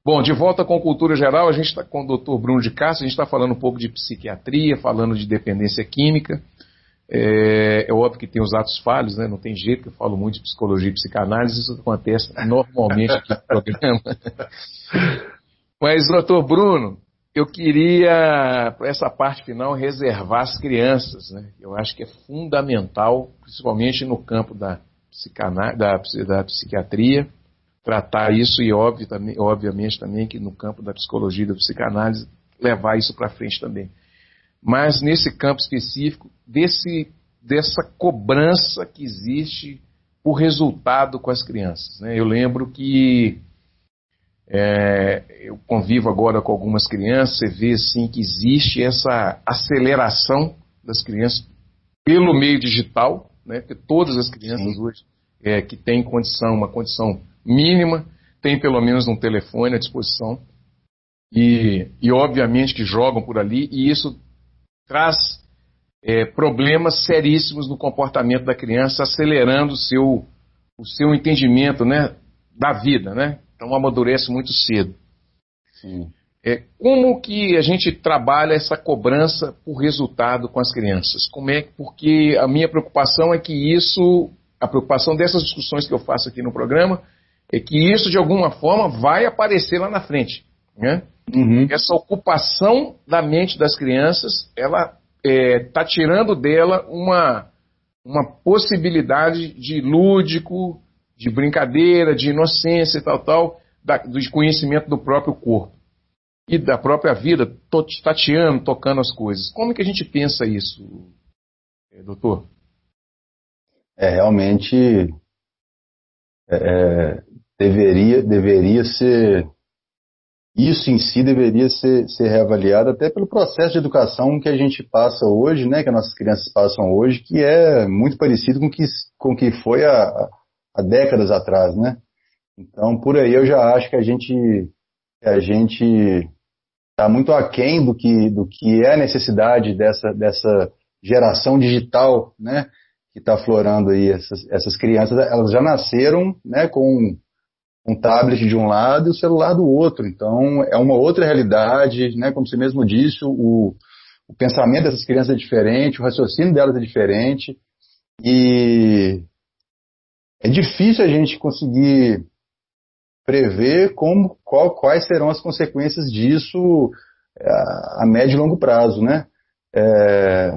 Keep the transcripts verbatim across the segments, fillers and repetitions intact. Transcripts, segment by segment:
Bom, de volta com Cultura Geral, a gente está com o doutor Bruno de Castro, a gente está falando um pouco de psiquiatria, falando de dependência química. É, é óbvio que tem os atos falhos, né? Não tem jeito, que eu falo muito de psicologia e psicanálise, isso acontece normalmente aqui no programa. Mas, doutor Bruno, eu queria, para essa parte final, reservar as crianças, né? Eu acho que é fundamental, principalmente no campo da, psicanálise, da, da psiquiatria, tratar isso e, óbvio, também, obviamente, também que no campo da psicologia e da psicanálise, levar isso para frente também. Mas nesse campo específico, desse, dessa cobrança que existe por resultado com as crianças, né? Eu lembro que é, eu convivo agora com algumas crianças, você vê assim, que existe essa aceleração das crianças pelo meio digital, né? Porque todas as crianças Sim. hoje é, que têm condição, uma condição mínima, têm pelo menos um telefone à disposição e, e obviamente que jogam por ali, e isso traz é, problemas seríssimos no comportamento da criança, acelerando o seu, o seu entendimento, né, da vida, né? Então amadurece muito cedo. Sim. É, como que a gente trabalha essa cobrança por resultado com as crianças? Como é, porque a minha preocupação é que isso, a preocupação dessas discussões que eu faço aqui no programa, é que isso de alguma forma vai aparecer lá na frente, né? Uhum. Essa ocupação da mente das crianças, ela está é, tirando dela uma, uma possibilidade de lúdico, de brincadeira, de inocência e tal, tal, da, do conhecimento do próprio corpo e da própria vida, to, tateando, tocando as coisas. Como é que a gente pensa isso, doutor? É, realmente é, deveria, deveria ser... Isso em si deveria ser, ser reavaliado até pelo processo de educação que a gente passa hoje, né, que as nossas crianças passam hoje, que é muito parecido com que, o que foi há, há décadas atrás, né? Então, por aí eu já acho que a gente a gente está muito aquém do que, do que é a necessidade dessa, dessa geração digital, né, que está aflorando aí. Essas, essas crianças, elas já nasceram, né, com um tablet de um lado e o celular do outro. Então, é uma outra realidade, né? Como você mesmo disse, o, o pensamento dessas crianças é diferente, o raciocínio delas é diferente, e é difícil a gente conseguir prever como, qual, quais serão as consequências disso a, a médio e longo prazo, né? É,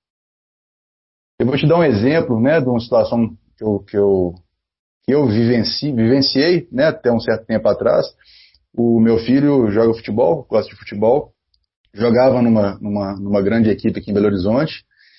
eu vou te dar um exemplo, né, de uma situação que eu, que eu que eu vivenci, vivenciei, né, até um certo tempo atrás. O meu filho joga futebol, gosta de futebol, jogava numa, numa, numa grande equipe aqui em Belo Horizonte,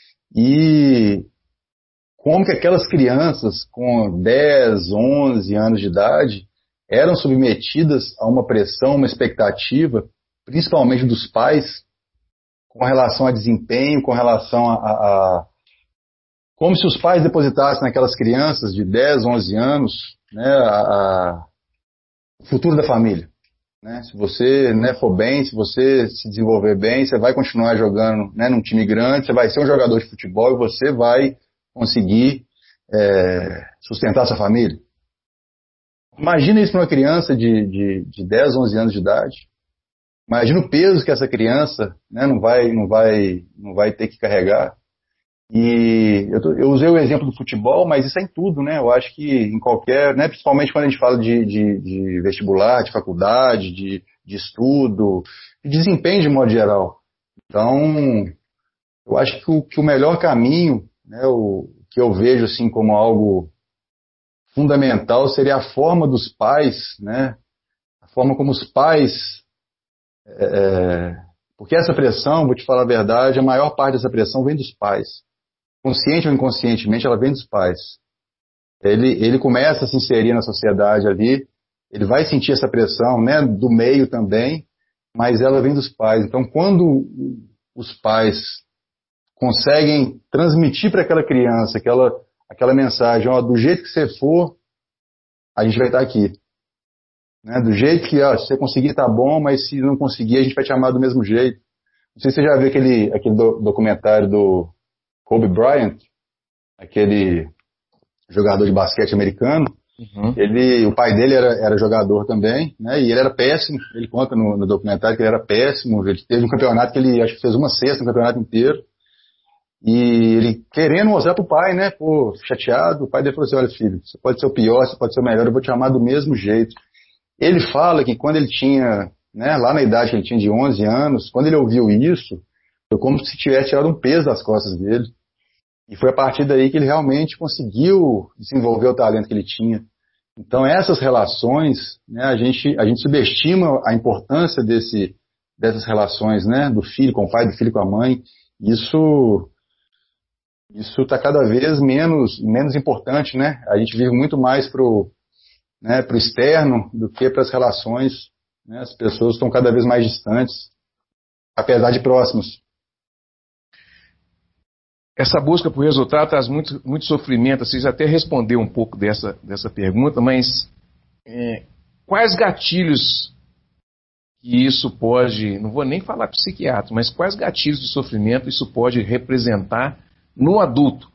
e como que aquelas crianças com dez, onze anos de idade eram submetidas a uma pressão, uma expectativa, principalmente dos pais, com relação a desempenho, com relação a, a, a como se os pais depositassem naquelas crianças de dez, onze anos, né, a, a, o futuro da família. Né? Se você, né, for bem, se você se desenvolver bem, você vai continuar jogando, né, num time grande, você vai ser um jogador de futebol e você vai conseguir é, sustentar sua família. Imagina isso para uma criança de, de, de dez, onze anos de idade. Imagina o peso que essa criança, né, não vai, não vai, não vai ter que carregar. E eu, tô, eu usei o exemplo do futebol, mas isso é em tudo, né? Eu acho que em qualquer, né, principalmente quando a gente fala de, de, de vestibular, de faculdade, de, de estudo, de desempenho de modo geral. Então, eu acho que o, que o melhor caminho, né, o que eu vejo assim como algo fundamental seria a forma dos pais, né? A forma como os pais, é, porque essa pressão, vou te falar a verdade, a maior parte dessa pressão vem dos pais. Consciente ou inconscientemente, ela vem dos pais. Ele, ele começa a se inserir na sociedade ali, ele vai sentir essa pressão, né, do meio também, mas ela vem dos pais. Então, quando os pais conseguem transmitir para aquela criança aquela, aquela mensagem, ó, do jeito que você for, a gente vai estar aqui. Né, do jeito que, ó, se você conseguir tá bom, mas se não conseguir, a gente vai te amar do mesmo jeito. Não sei se você já viu aquele, aquele do, documentário do Kobe Bryant, aquele jogador de basquete americano, Uhum. Ele, o pai dele era, era jogador também, né? E ele era péssimo. Ele conta no, no documentário que ele era péssimo. Ele teve um campeonato que ele acho que fez uma cesta no campeonato inteiro. E ele querendo mostrar pro pai, né? Pô, chateado. O pai dele falou assim: olha, filho, você pode ser o pior, você pode ser o melhor, eu vou te amar do mesmo jeito. Ele fala que quando ele tinha, né? Lá na idade que ele tinha de onze anos, quando ele ouviu isso, foi como se tivesse tirado um peso das costas dele. E foi a partir daí que ele realmente conseguiu desenvolver o talento que ele tinha. Então essas relações, né, a gente, a gente subestima a importância desse, dessas relações, né, do filho com o pai, do filho com a mãe. Isso isso está cada vez menos, menos importante, né? A gente vive muito mais pro, né, pro externo do que para as relações. Né? As pessoas estão cada vez mais distantes, apesar de próximos. Essa busca por resultado traz muito, muito sofrimento. Vocês até respondeu um pouco dessa, dessa pergunta, mas é, quais gatilhos que isso pode, não vou nem falar psiquiatra, mas quais gatilhos de sofrimento isso pode representar no adulto?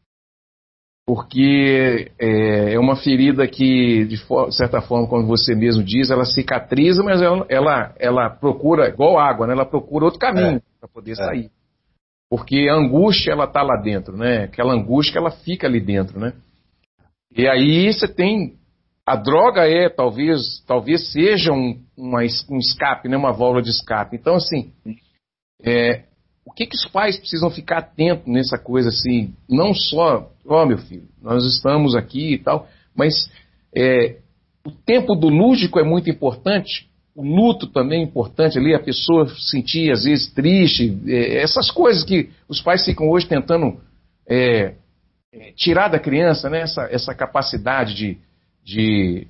Porque é, é uma ferida que, de for, certa forma, como você mesmo diz, ela cicatriza, mas ela, ela, ela procura, igual água, né? Ela procura outro caminho é. para poder é. sair. Porque a angústia, ela está lá dentro, né? Aquela angústia, ela fica ali dentro, né? E aí você tem... A droga é, talvez, talvez seja um, uma, um escape, né? Uma válvula de escape. Então, assim, é, o que, que os pais precisam ficar atentos nessa coisa, assim? Não só, ó, oh, meu filho, nós estamos aqui e tal, mas é, o tempo do lúdico é muito importante. O luto também é importante ali, a pessoa sentir às vezes triste, é, essas coisas que os pais ficam hoje tentando é, é, tirar da criança, né, essa, essa capacidade de, de,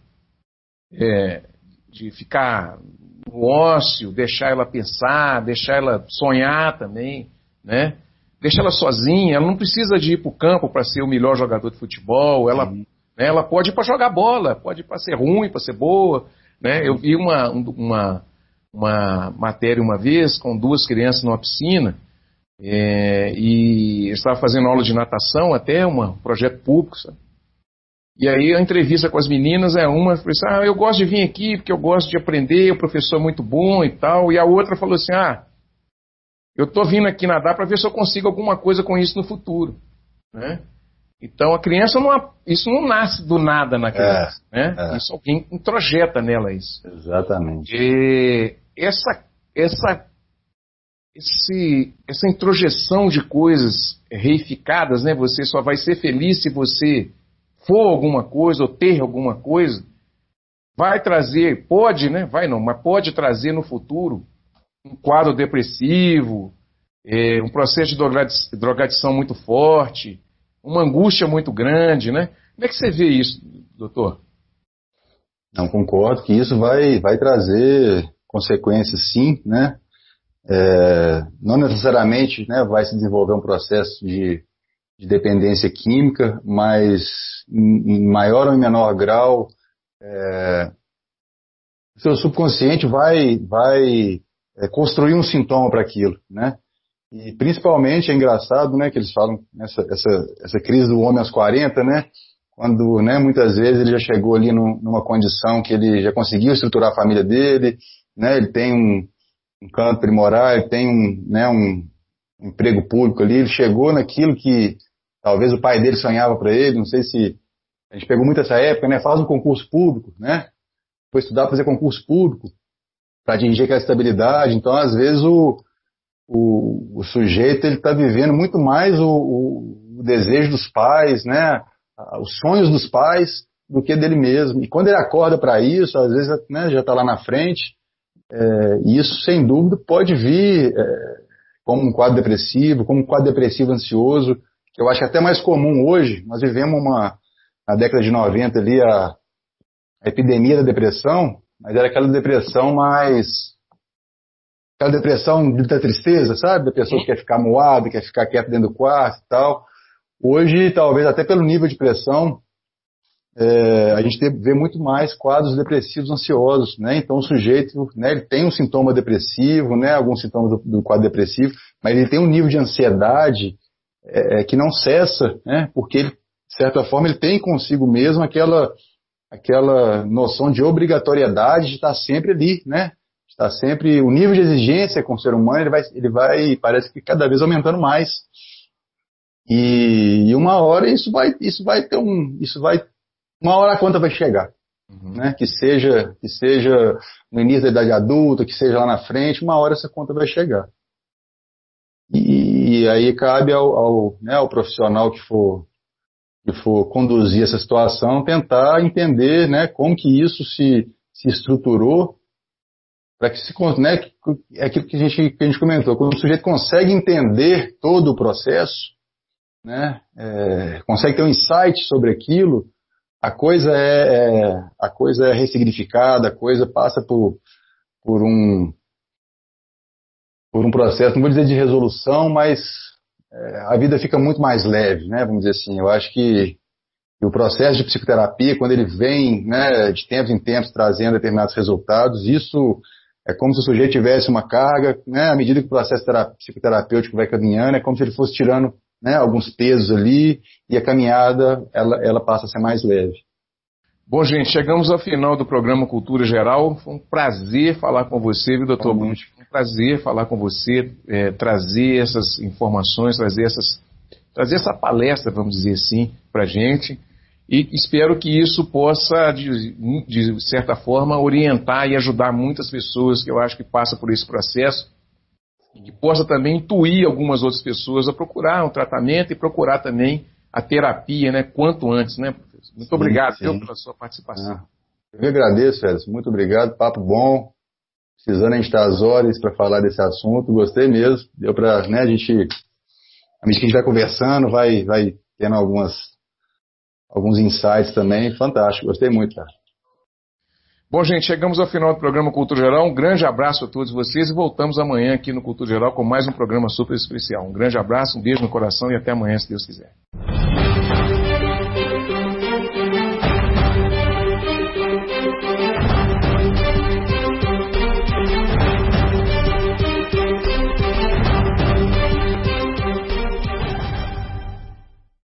é, de ficar no ócio, deixar ela pensar, deixar ela sonhar também, né, deixar ela sozinha. Ela não precisa de ir para o campo para ser o melhor jogador de futebol, ela, né, ela pode ir para jogar bola, pode ir para ser ruim, para ser boa. Né? Eu vi uma, uma, uma matéria uma vez com duas crianças numa piscina é, e eu estava fazendo aula de natação, até um projeto público, sabe? E aí a entrevista com as meninas é uma, falou assim, ah, eu gosto de vir aqui porque eu gosto de aprender, o professor é muito bom e tal, e a outra falou assim, ah, eu estou vindo aqui nadar para ver se eu consigo alguma coisa com isso no futuro, né? Então a criança não, isso não nasce do nada na criança, é, né? É. Isso alguém introjeta nela isso. Exatamente. E essa, essa, esse, essa introjeção de coisas reificadas, né? Você só vai ser feliz se você for alguma coisa ou ter alguma coisa, vai trazer, pode, né? Vai não, mas pode trazer no futuro um quadro depressivo, é, um processo de drogadição muito forte, uma angústia muito grande, né? Como é que você vê isso, doutor? Não, concordo que isso vai, vai trazer consequências, sim, né? É, não necessariamente, né, vai se desenvolver um processo de, de dependência química, mas em, em maior ou em menor grau, é, o seu subconsciente vai, vai é, construir um sintoma para aquilo, né? E principalmente é engraçado, né, que eles falam essa, essa, essa crise do homem aos quarenta, né, quando, né, muitas vezes ele já chegou ali num, numa condição que ele já conseguiu estruturar a família dele, né, ele tem um, um canto para ele morar, ele tem um, né, um emprego público ali, ele chegou naquilo que talvez o pai dele sonhava para ele, não sei se a gente pegou muito essa época, né, faz um concurso público, né, foi estudar para fazer concurso público para atingir aquela estabilidade, então às vezes o O, o sujeito ele está vivendo muito mais o, o, o desejo dos pais, né, os sonhos dos pais, do que dele mesmo. E quando ele acorda para isso, às vezes, né, já está lá na frente, é, e isso sem dúvida pode vir é, como um quadro depressivo, como um quadro depressivo ansioso, que eu acho que é até mais comum hoje. Nós vivemos uma, na década de noventa ali a, a epidemia da depressão, mas era aquela depressão mais... aquela depressão da tristeza, sabe? Da pessoa que quer ficar moada, quer ficar quieta dentro do quarto e tal. Hoje, talvez até pelo nível de pressão, é, a gente vê muito mais quadros depressivos ansiosos, né? Então o sujeito, né, ele tem um sintoma depressivo, né, alguns sintomas do, do quadro depressivo, mas ele tem um nível de ansiedade é, que não cessa, né? Porque ele, de certa forma, ele tem consigo mesmo aquela, aquela noção de obrigatoriedade de estar sempre ali, né? Está sempre, o nível de exigência com o ser humano, ele vai, ele vai, parece que cada vez aumentando mais. E, e uma hora isso vai, isso vai ter um, isso vai, uma hora a conta vai chegar, uhum. né? Que seja, que seja no início da idade adulta, que seja lá na frente, uma hora essa conta vai chegar. E, e aí cabe ao, ao, né, ao profissional que for, que for conduzir essa situação, tentar entender, né, como que isso se, se estruturou, para que se, né, é aquilo que a, gente, que a gente comentou, quando o sujeito consegue entender todo o processo, né, é, consegue ter um insight sobre aquilo, a coisa é, é, a coisa é ressignificada, a coisa passa por, por, um, por um processo, não vou dizer de resolução, mas é, a vida fica muito mais leve, né, vamos dizer assim. Eu acho que o processo de psicoterapia, quando ele vem, né, de tempos em tempos trazendo determinados resultados, isso é como se o sujeito tivesse uma carga, né, à medida que o processo psicoterapêutico vai caminhando, é como se ele fosse tirando, né, alguns pesos ali, e a caminhada ela, ela passa a ser mais leve. Bom, gente, chegamos ao final do programa Cultura Geral. Foi um prazer falar com você, viu, doutor Bruno? Foi um prazer falar com você, é, trazer essas informações, trazer, essas, trazer essa palestra, vamos dizer assim, para a gente. E espero que isso possa, de, de certa forma, orientar e ajudar muitas pessoas que eu acho que passam por esse processo, e que possa também intuir algumas outras pessoas a procurar um tratamento e procurar também a terapia, né, quanto antes, né, professor? Muito sim, obrigado sim. Viu, pela sua participação. Ah, eu agradeço, Edson. Muito obrigado, papo bom. Precisando a gente estar às horas para falar desse assunto, gostei mesmo. Deu para, né, a gente, à medida que a gente vai conversando, vai, vai tendo algumas alguns insights também, fantástico, gostei muito, cara. Bom, gente, chegamos ao final do programa Cultura Geral, um grande abraço a todos vocês e voltamos amanhã aqui no Cultura Geral com mais um programa super especial. Um grande abraço, um beijo no coração e até amanhã, se Deus quiser.